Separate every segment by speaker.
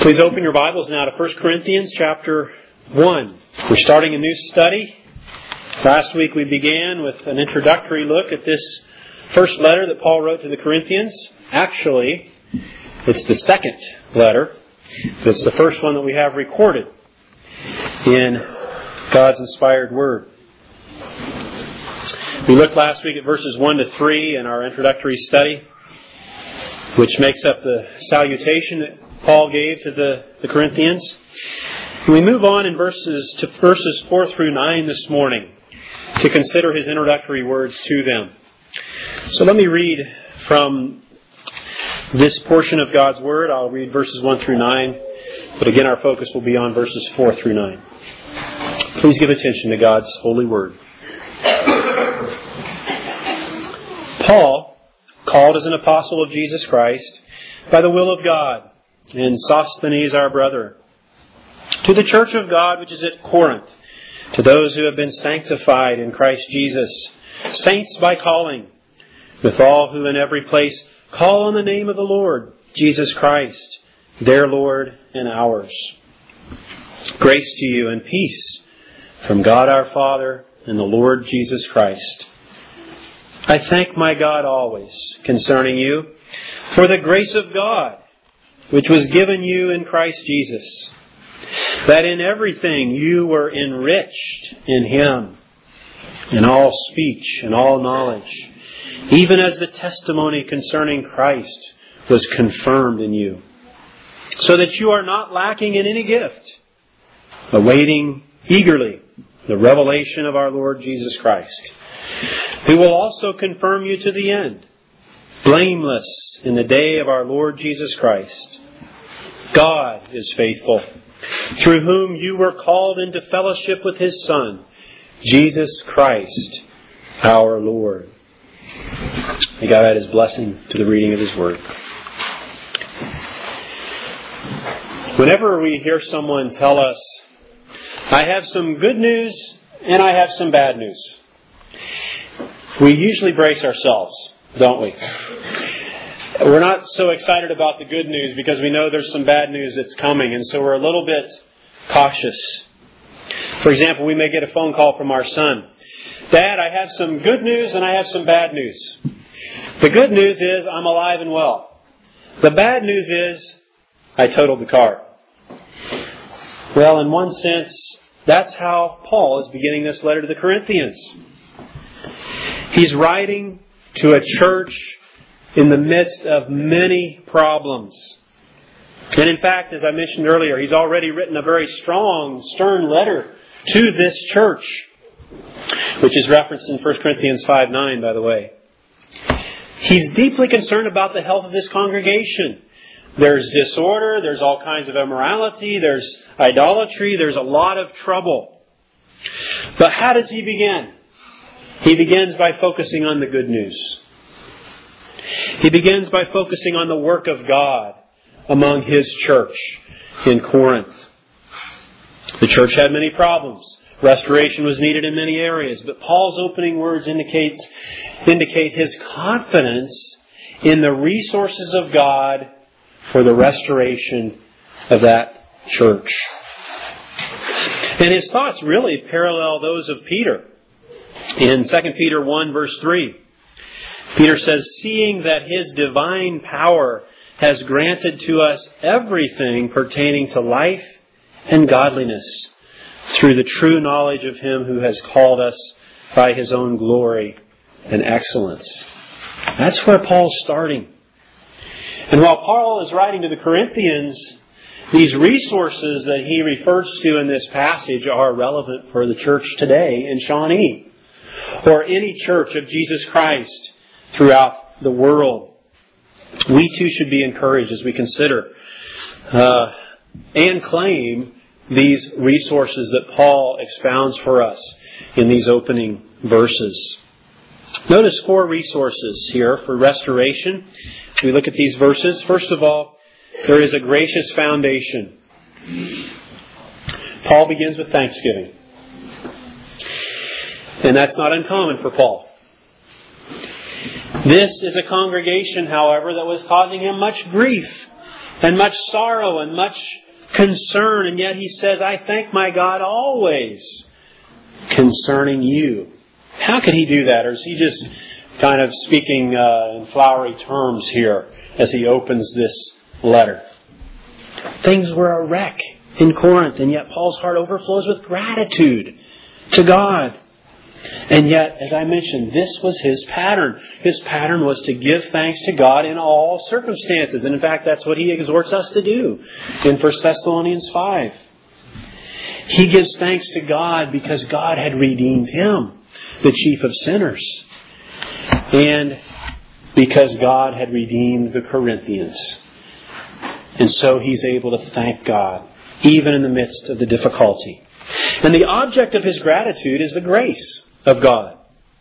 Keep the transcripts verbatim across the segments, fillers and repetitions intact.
Speaker 1: Please open your Bibles now to First Corinthians chapter one. We're starting a new study. Last week we began with an introductory look at this first letter that Paul wrote to the Corinthians. Actually, it's the second letter, but it's the first one that we have recorded in God's inspired Word. We looked last week at verses one to three in our introductory study, which makes up the salutation that Paul gave to the, the Corinthians. And we move on in verses to verses four through nine this morning to consider his introductory words to them. So let me read from this portion of God's Word. I'll read verses one through nine, but again our focus will be on verses four through nine. Please give attention to God's holy Word. Paul, called as an apostle of Jesus Christ, by the will of God, and Sosthenes our brother, to the church of God which is at Corinth, to those who have been sanctified in Christ Jesus, saints by calling, with all who in every place call on the name of the Lord Jesus Christ, their Lord and ours. Grace to you and peace from God our Father and the Lord Jesus Christ. I thank my God always concerning you for the grace of God which was given you in Christ Jesus, that in everything you were enriched in Him, in all speech and all knowledge, even as the testimony concerning Christ was confirmed in you, so that you are not lacking in any gift, awaiting eagerly the revelation of our Lord Jesus Christ, who will also confirm you to the end, blameless in the day of our Lord Jesus Christ. God is faithful, through whom you were called into fellowship with His Son, Jesus Christ, our Lord. May God add His blessing to the reading of His Word. Whenever we hear someone tell us, I have some good news and I have some bad news, we usually brace ourselves, don't we? We're not so excited about the good news because we know there's some bad news that's coming, and so we're a little bit cautious. For example, we may get a phone call from our son. Dad, I have some good news and I have some bad news. The good news is I'm alive and well. The bad news is I totaled the car. Well, in one sense, that's how Paul is beginning this letter to the Corinthians. He's writing to a church in the midst of many problems. And in fact, as I mentioned earlier, he's already written a very strong, stern letter to this church, which is referenced in First Corinthians five nine, by the way. He's deeply concerned about the health of this congregation. There's disorder, there's all kinds of immorality, there's idolatry, there's a lot of trouble. But how does he begin? He begins by focusing on the good news. He begins by focusing on the work of God among His church in Corinth. The church had many problems. Restoration was needed in many areas. But Paul's opening words indicates, indicate his confidence in the resources of God for the restoration of that church. And his thoughts really parallel those of Peter. In Second Peter one verse three, Peter says, seeing that His divine power has granted to us everything pertaining to life and godliness through the true knowledge of Him who has called us by His own glory and excellence. That's where Paul's starting. And while Paul is writing to the Corinthians, these resources that he refers to in this passage are relevant for the church today in Shawnee, or any church of Jesus Christ throughout the world. We too should be encouraged as we consider uh, and claim these resources that Paul expounds for us in these opening verses. Notice four resources here for restoration. We look at these verses. First of all, there is a gracious foundation. Paul begins with thanksgiving. And that's not uncommon for Paul. This is a congregation, however, that was causing him much grief and much sorrow and much concern. And yet he says, I thank my God always concerning you. How could he do that? Or is he just kind of speaking uh, in flowery terms here as he opens this letter? Things were a wreck in Corinth, and yet Paul's heart overflows with gratitude to God. And yet, as I mentioned, this was his pattern. His pattern was to give thanks to God in all circumstances. And in fact, that's what he exhorts us to do in First Thessalonians five. He gives thanks to God because God had redeemed him, the chief of sinners, and because God had redeemed the Corinthians. And so he's able to thank God, even in the midst of the difficulty. And the object of his gratitude is the grace of God.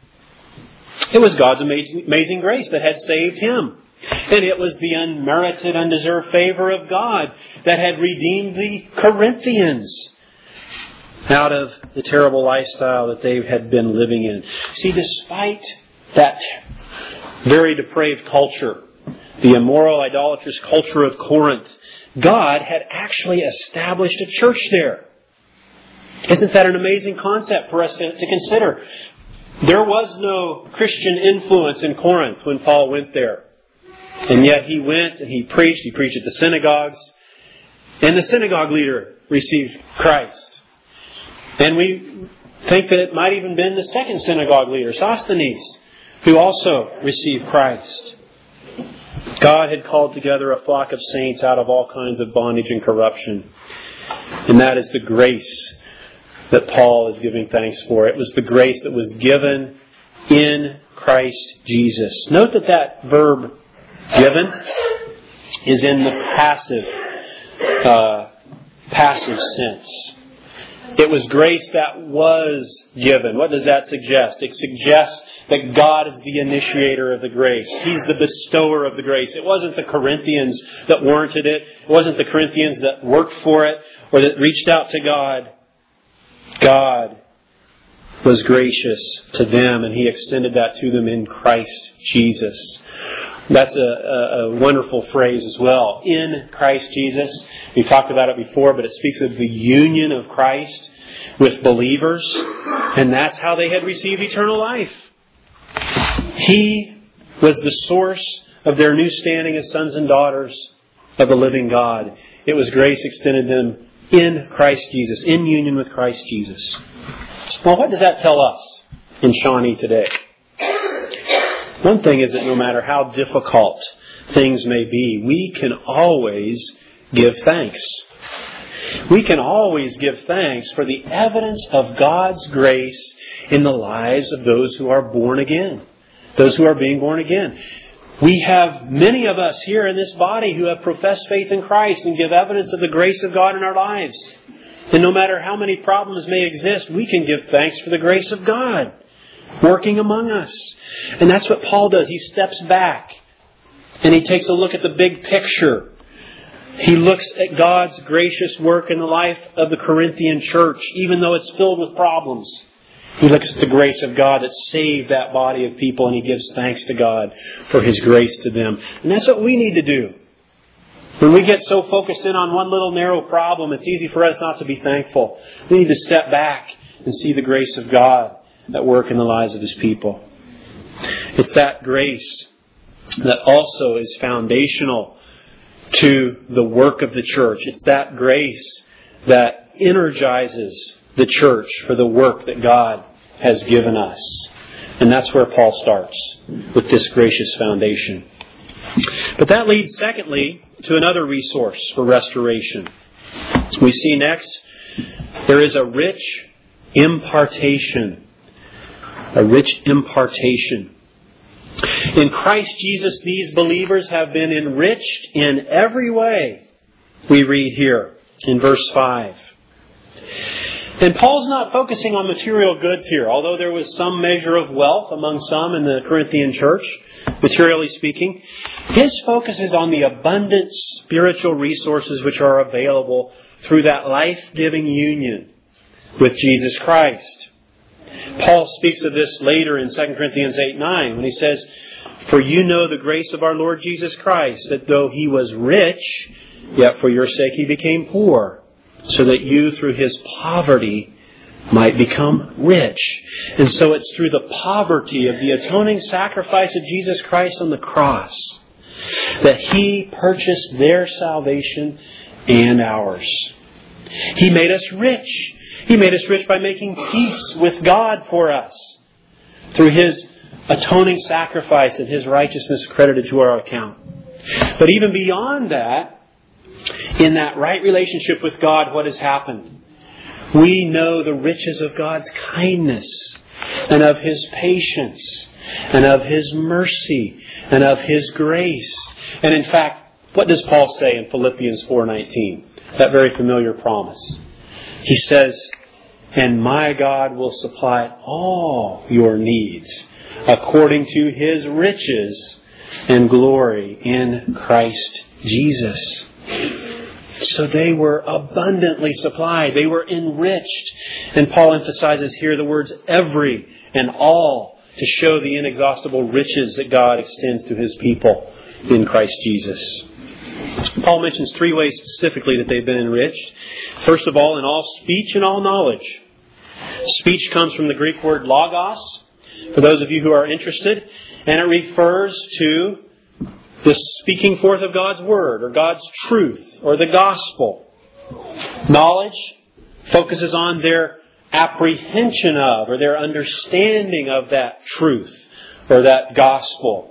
Speaker 1: It was God's amazing, amazing grace that had saved him. And it was the unmerited, undeserved favor of God that had redeemed the Corinthians out of the terrible lifestyle that they had been living in. See, despite that very depraved culture, the immoral, idolatrous culture of Corinth, God had actually established a church there. Isn't that an amazing concept for us to, to consider? There was no Christian influence in Corinth when Paul went there. And yet he went and he preached. He preached at the synagogues. And the synagogue leader received Christ. And we think that it might even been the second synagogue leader, Sosthenes, who also received Christ. God had called together a flock of saints out of all kinds of bondage and corruption. And that is the grace that Paul is giving thanks for. It was the grace that was given in Christ Jesus. Note that that verb, given, is in the passive, uh, passive sense. It was grace that was given. What does that suggest? It suggests that God is the initiator of the grace. He's the bestower of the grace. It wasn't the Corinthians that warranted it. It wasn't the Corinthians that worked for it or that reached out to God. God was gracious to them, and He extended that to them in Christ Jesus. That's a, a, a wonderful phrase as well. In Christ Jesus. We've talked about it before, but it speaks of the union of Christ with believers. And that's how they had received eternal life. He was the source of their new standing as sons and daughters of the living God. It was grace extended them in Christ Jesus, in union with Christ Jesus. Well, what does that tell us in Shawnee today? One thing is that no matter how difficult things may be, we can always give thanks. We can always give thanks for the evidence of God's grace in the lives of those who are born again. Those who are being born again. We have many of us here in this body who have professed faith in Christ and give evidence of the grace of God in our lives. And no matter how many problems may exist, we can give thanks for the grace of God working among us. And that's what Paul does. He steps back and he takes a look at the big picture. He looks at God's gracious work in the life of the Corinthian church, even though it's filled with problems. He looks at the grace of God that saved that body of people, and he gives thanks to God for His grace to them. And that's what we need to do. When we get so focused in on one little narrow problem, it's easy for us not to be thankful. We need to step back and see the grace of God at work in the lives of His people. It's that grace that also is foundational to the work of the church. It's that grace that energizes the church for the work that God has given us. And that's where Paul starts, with this gracious foundation. But that leads, secondly, to another resource for restoration. We see next, there is a rich impartation. A rich impartation. In Christ Jesus, these believers have been enriched in every way, we read here in verse five. And Paul's not focusing on material goods here, although there was some measure of wealth among some in the Corinthian church, materially speaking. His focus is on the abundant spiritual resources which are available through that life-giving union with Jesus Christ. Paul speaks of this later in Second Corinthians eight nine when he says, For you know the grace of our Lord Jesus Christ, that though He was rich, yet for your sake He became poor, so that you through His poverty might become rich. And so it's through the poverty of the atoning sacrifice of Jesus Christ on the cross that He purchased their salvation and ours. He made us rich. He made us rich by making peace with God for us through His atoning sacrifice and His righteousness credited to our account. But even beyond that, in that right relationship with God, what has happened? We know the riches of God's kindness and of His patience and of His mercy and of His grace. And in fact, what does Paul say in Philippians four nineteen? That very familiar promise. He says, "And my God will supply all your needs according to His riches and glory in Christ Jesus." So they were abundantly supplied. They were enriched. And Paul emphasizes here the words every and all to show the inexhaustible riches that God extends to His people in Christ Jesus. Paul mentions three ways specifically that they've been enriched. First of all, in all speech and all knowledge. Speech comes from the Greek word logos, for those of you who are interested, and it refers to the speaking forth of God's Word, or God's truth, or the gospel. Knowledge focuses on their apprehension of, or their understanding of that truth, or that gospel.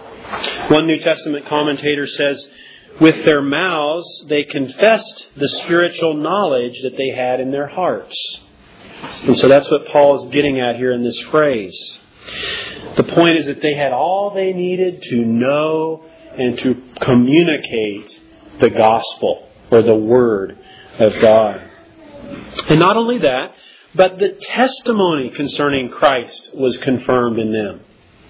Speaker 1: One New Testament commentator says, with their mouths they confessed the spiritual knowledge that they had in their hearts. And so that's what Paul is getting at here in this phrase. The point is that they had all they needed to know and to communicate the gospel or the Word of God. And not only that, but the testimony concerning Christ was confirmed in them.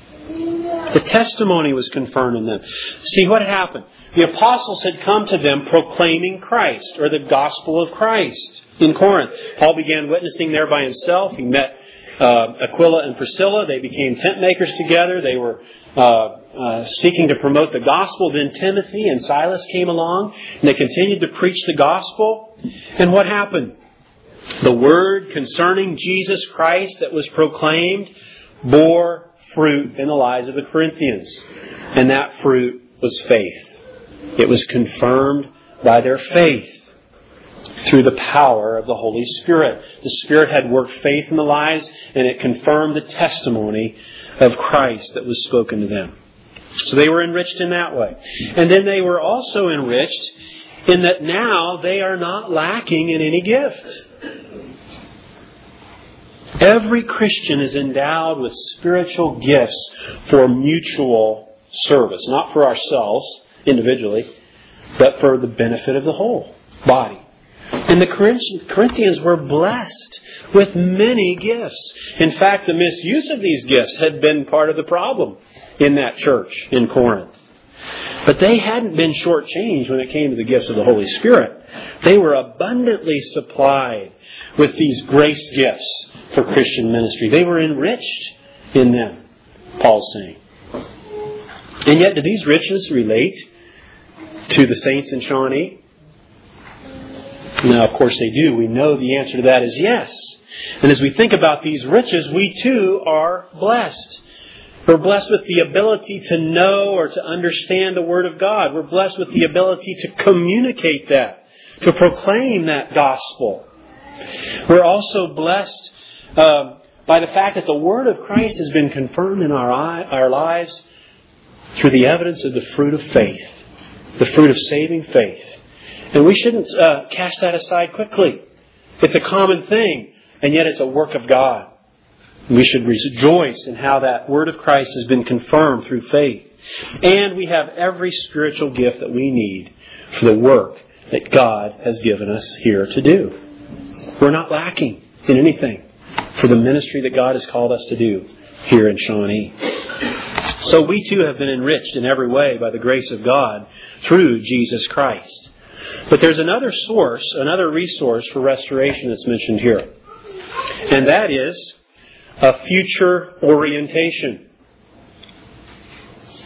Speaker 1: The testimony was confirmed in them. See what happened? The apostles had come to them proclaiming Christ, or the gospel of Christ in Corinth. Paul began witnessing there by himself. He met uh, Aquila and Priscilla. They became tent makers together. They were uh, uh, seeking to promote the gospel. Then Timothy and Silas came along, and they continued to preach the gospel. And what happened? The word concerning Jesus Christ that was proclaimed bore fruit in the lives of the Corinthians. And that fruit was faith. It was confirmed by their faith through the power of the Holy Spirit. The Spirit had worked faith in the lives, and it confirmed the testimony of Christ that was spoken to them. So they were enriched in that way. And then they were also enriched in that now they are not lacking in any gift. Every Christian is endowed with spiritual gifts for mutual service. Not for ourselves individually, but for the benefit of the whole body. And the Corinthians were blessed with many gifts. In fact, the misuse of these gifts had been part of the problem in that church in Corinth. But they hadn't been shortchanged when it came to the gifts of the Holy Spirit. They were abundantly supplied with these grace gifts for Christian ministry. They were enriched in them, Paul's saying. And yet, do these riches relate to the saints in Shawnee? Now, of course they do. We know the answer to that is yes. And as we think about these riches, we too are blessed. We're blessed with the ability to know or to understand the Word of God. We're blessed with the ability to communicate that, to proclaim that gospel. We're also blessed uh, by the fact that the Word of Christ has been confirmed in our, our lives through the evidence of the fruit of faith, the fruit of saving faith. And we shouldn't uh, cast that aside quickly. It's a common thing, and yet it's a work of God. We should rejoice in how that Word of Christ has been confirmed through faith. And we have every spiritual gift that we need for the work that God has given us here to do. We're not lacking in anything for the ministry that God has called us to do here in Shawnee. So we too have been enriched in every way by the grace of God through Jesus Christ. But there's another source, another resource for restoration that's mentioned here. And that is a future orientation.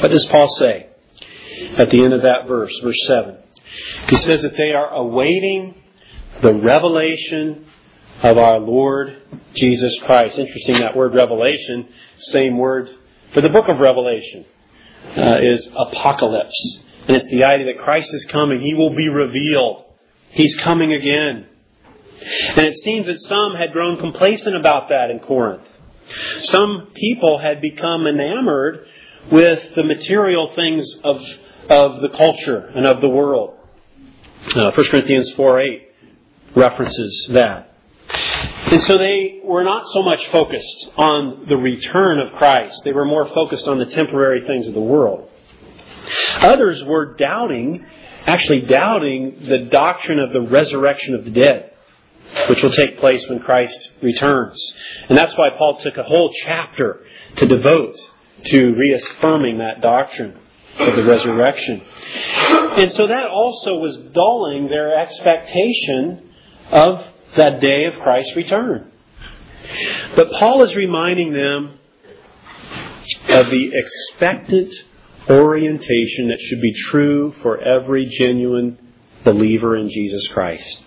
Speaker 1: What does Paul say at the end of that verse, verse seven? He says that they are awaiting the revelation of our Lord Jesus Christ. Interesting, that word revelation, same word for the book of Revelation, uh, is apocalypse. And it's the idea that Christ is coming. He will be revealed. He's coming again. And it seems that some had grown complacent about that in Corinth. Some people had become enamored with the material things of, of the culture and of the world. Uh, First Corinthians four eight references that. And so they were not so much focused on the return of Christ. They were more focused on the temporary things of the world. Others were doubting, actually doubting the doctrine of the resurrection of the dead, which will take place when Christ returns. And that's why Paul took a whole chapter to devote to reaffirming that doctrine of the resurrection. And so that also was dulling their expectation of that day of Christ's return. But Paul is reminding them of the expectant orientation that should be true for every genuine believer in Jesus Christ.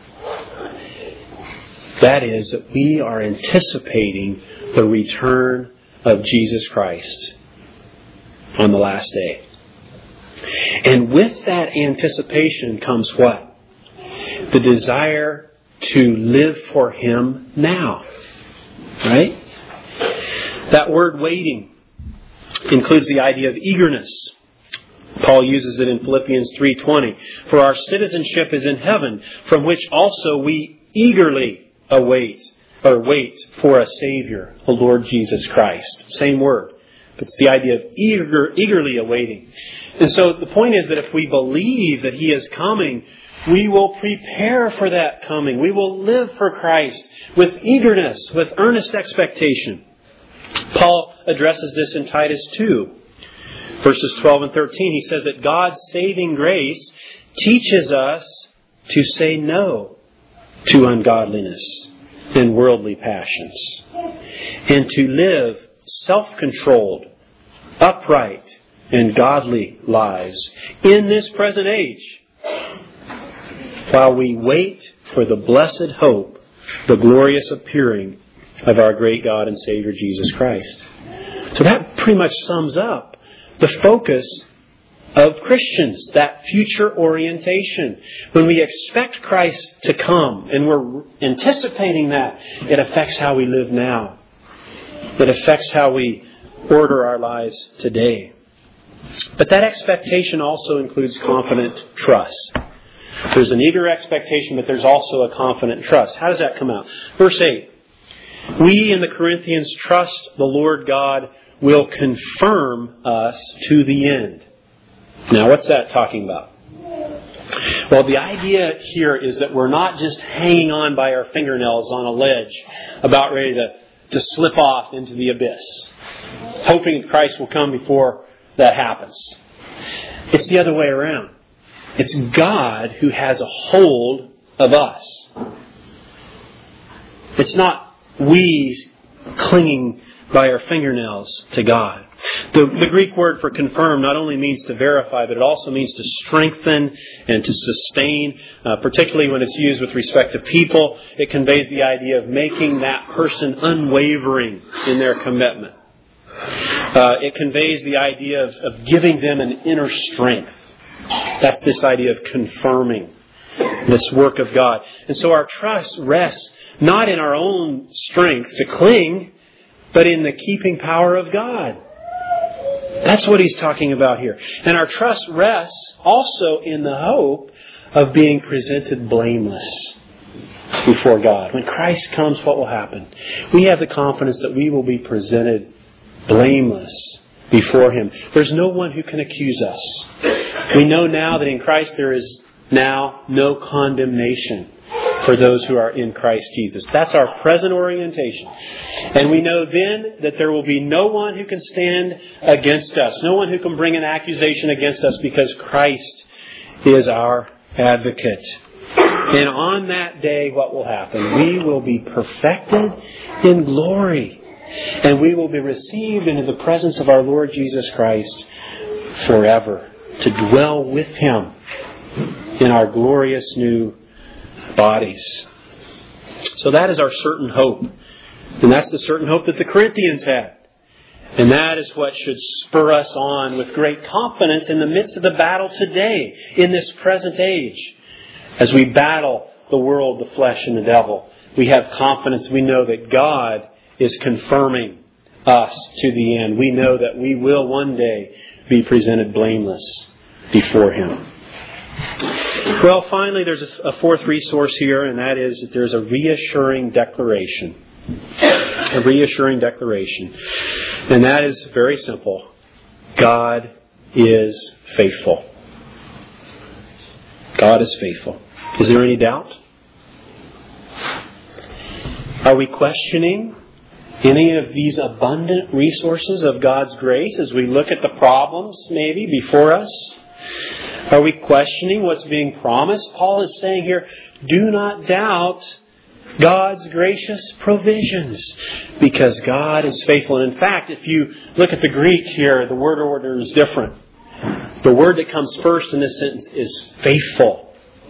Speaker 1: That is, that we are anticipating the return of Jesus Christ on the last day. And with that anticipation comes what? The desire to live for Him now. Right? That word waiting includes the idea of eagerness. Paul uses it in Philippians three twenty. For our citizenship is in heaven, from which also we eagerly await or wait for a Savior, the Lord Jesus Christ. Same word. But it's the idea of eager, eagerly awaiting. And so the point is that if we believe that He is coming, we will prepare for that coming. We will live for Christ with eagerness, with earnest expectation. Paul addresses this in Titus two, verses twelve and thirteen. He says that God's saving grace teaches us to say no to ungodliness and worldly passions, and to live self-controlled, upright, and godly lives in this present age, while we wait for the blessed hope, the glorious appearing of our great God and Savior Jesus Christ. So that pretty much sums up the focus of Christians, that future orientation. When we expect Christ to come and we're anticipating that, it affects how we live now. It affects how we order our lives today. But that expectation also includes confident trust. There's an eager expectation, but there's also a confident trust. How does that come out? Verse eight. We in the Corinthians trust the Lord God will confirm us to the end. Now, what's that talking about? Well, the idea here is that we're not just hanging on by our fingernails on a ledge, about ready to, to slip off into the abyss, hoping that Christ will come before that happens. It's the other way around. It's God who has a hold of us. It's not we clinging by our fingernails to God. The, the Greek word for confirm not only means to verify, but it also means to strengthen and to sustain, uh, particularly when it's used with respect to people. It conveys the idea of making that person unwavering in their commitment. Uh, it conveys the idea of, of giving them an inner strength. That's this idea of confirming this work of God. And so our trust rests not in our own strength to cling, but in the keeping power of God. That's what he's talking about here. And our trust rests also in the hope of being presented blameless before God. When Christ comes, what will happen? We have the confidence that we will be presented blameless before Him. There's no one who can accuse us. We know now that in Christ there is now no condemnation for those who are in Christ Jesus. That's our present orientation. And we know then that there will be no one who can stand against us. No one who can bring an accusation against us, because Christ is our advocate. And on that day, what will happen? We will be perfected in glory And we will be received into the presence of our Lord Jesus Christ forever, to dwell with Him in our glorious new bodies. So that is our certain hope. And that's the certain hope that the Corinthians had. And that is what should spur us on with great confidence in the midst of the battle today, in this present age. As we battle the world, the flesh, and the devil, we have confidence. We know that God is confirming us to the end. We know that we will one day be presented blameless before Him. Well, finally, there's a fourth resource here, and that is that there's a reassuring declaration. A reassuring declaration. And that is very simple. God is faithful. God is faithful. Is there any doubt? Are we questioning any of these abundant resources of God's grace as we look at the problems maybe before us? Are we questioning what's being promised? Paul is saying here, do not doubt God's gracious provisions, because God is faithful. And in fact, if you look at the Greek here, the word order is different. The word that comes first in this sentence is faithful.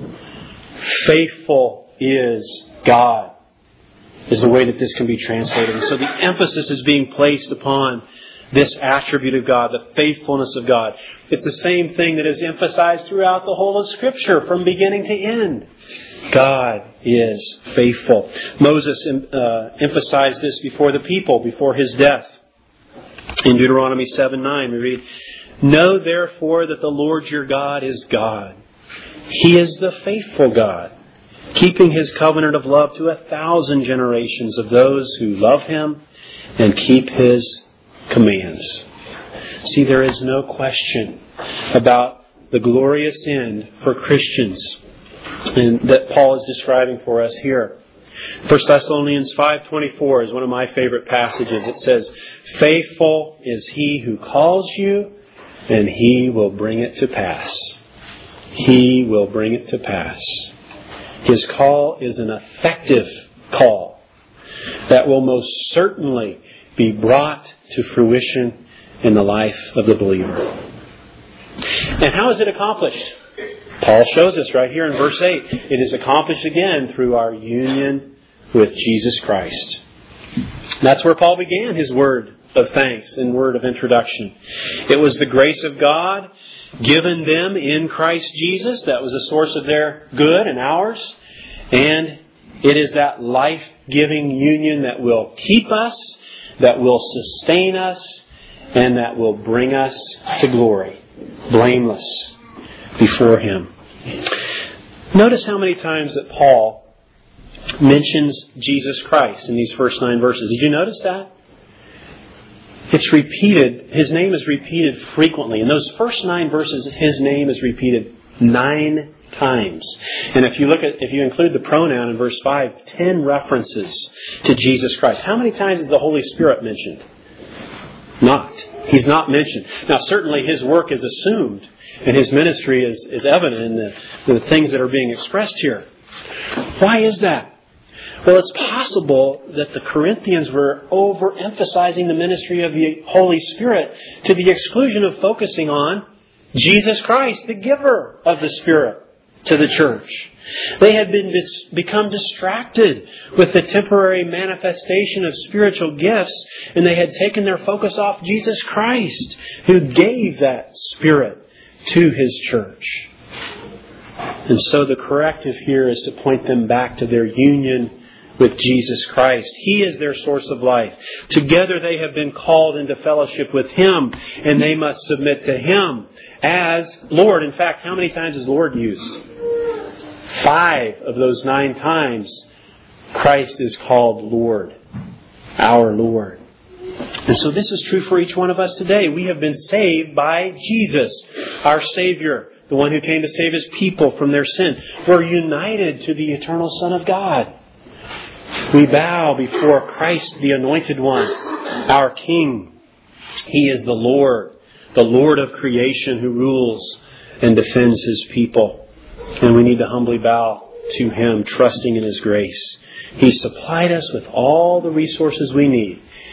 Speaker 1: Faithful is God, is the way that this can be translated. And so the emphasis is being placed upon this attribute of God, the faithfulness of God. It's the same thing that is emphasized throughout the whole of Scripture from beginning to end. God is faithful. Moses uh, emphasized this before the people, before his death. In Deuteronomy seven nine we read, "Know therefore that the Lord your God is God. He is the faithful God, keeping His covenant of love to a thousand generations of those who love Him and keep His commands." See, there is no question about the glorious end for Christians, and that Paul is describing for us here. First Thessalonians five twenty-four is one of my favorite passages. It says, "Faithful is He who calls you, and He will bring it to pass." He will bring it to pass. His call is an effective call that will most certainly be brought to fruition in the life of the believer. And how is it accomplished? Paul shows us right here in verse eight. It is accomplished again through our union with Jesus Christ. That's where Paul began his word of thanks and word of introduction. It was the grace of God given them in Christ Jesus that was the source of their good and ours. And it is that life-giving union that will keep us, that will sustain us, and that will bring us to glory, blameless before Him. Notice how many times that Paul mentions Jesus Christ in these first nine verses. Did you notice that? It's repeated. His name is repeated frequently. In those first nine verses, His name is repeated nine times. And if you look at, if you include the pronoun in verse five, ten references to Jesus Christ. How many times is the Holy Spirit mentioned? Not. He's not mentioned. Now, certainly His work is assumed, and His ministry is, is evident in the, the things that are being expressed here. Why is that? Well, it's possible that the Corinthians were overemphasizing the ministry of the Holy Spirit to the exclusion of focusing on Jesus Christ, the giver of the Spirit to the church. They had been dis- become distracted with the temporary manifestation of spiritual gifts, and they had taken their focus off Jesus Christ, who gave that Spirit to His church. And so the corrective here is to point them back to their union with Jesus Christ. He is their source of life. Together they have been called into fellowship with Him, and they must submit to Him as Lord. In fact, how many times is Lord used? Five of those nine times Christ is called Lord, our Lord. And so this is true for each one of us today. We have been saved by Jesus, our Savior, the one who came to save His people from their sins. We're united to the eternal Son of God. We bow before Christ, the Anointed One, our King. He is the Lord, the Lord of creation who rules and defends His people. And we need to humbly bow to Him, trusting in His grace. He supplied us with all the resources we need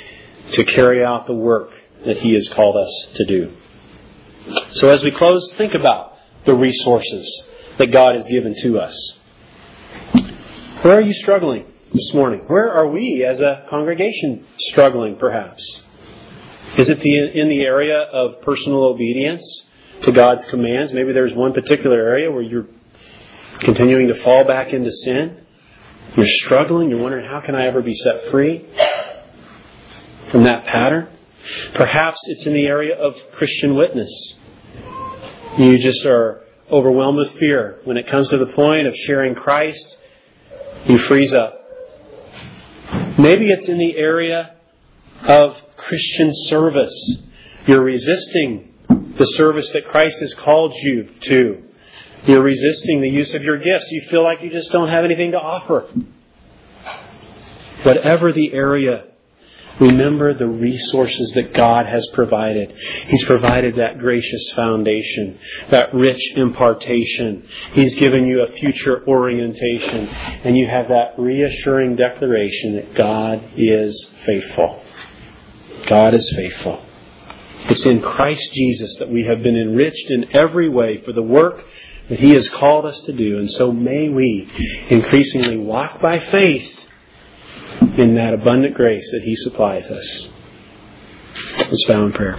Speaker 1: to carry out the work that He has called us to do. So as we close, think about the resources that God has given to us. Where are you struggling this morning? Where are we as a congregation struggling, perhaps? Is it the, in the area of personal obedience to God's commands? Maybe there's one particular area where you're continuing to fall back into sin. You're struggling. You're wondering, how can I ever be set free from that pattern? Perhaps it's in the area of Christian witness. You just are overwhelmed with fear. When it comes to the point of sharing Christ, you freeze up. Maybe it's in the area of Christian service. You're resisting the service that Christ has called you to. You're resisting the use of your gifts. You feel like you just don't have anything to offer. Whatever the area, remember the resources that God has provided. He's provided that gracious foundation, that rich impartation. He's given you a future orientation. And you have that reassuring declaration that God is faithful. God is faithful. It's in Christ Jesus that we have been enriched in every way for the work that He has called us to do. And so may we increasingly walk by faith in that abundant grace that He supplies us. Let's bow in prayer.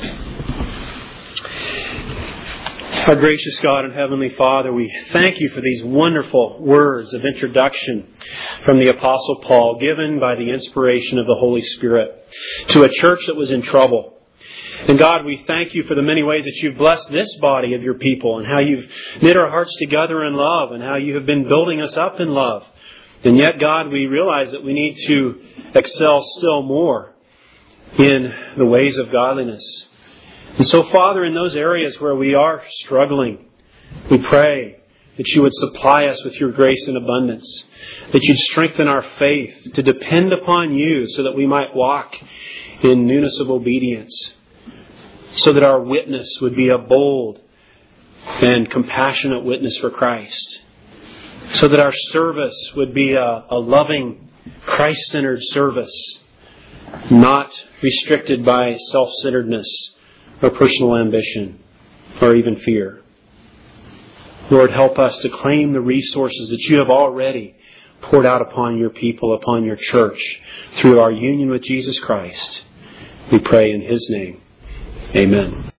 Speaker 1: Our gracious God and Heavenly Father, we thank You for these wonderful words of introduction from the Apostle Paul, given by the inspiration of the Holy Spirit to a church that was in trouble. And God, we thank You for the many ways that You've blessed this body of Your people and how You've knit our hearts together in love and how You have been building us up in love. And yet, God, we realize that we need to excel still more in the ways of godliness. And so, Father, in those areas where we are struggling, we pray that You would supply us with Your grace and abundance, that You'd strengthen our faith to depend upon You so that we might walk in newness of obedience, so that our witness would be a bold and compassionate witness for Christ, so that our service would be a, a loving, Christ-centered service, not restricted by self-centeredness or personal ambition or even fear. Lord, help us to claim the resources that You have already poured out upon Your people, upon Your church, through our union with Jesus Christ. We pray in His name. Amen.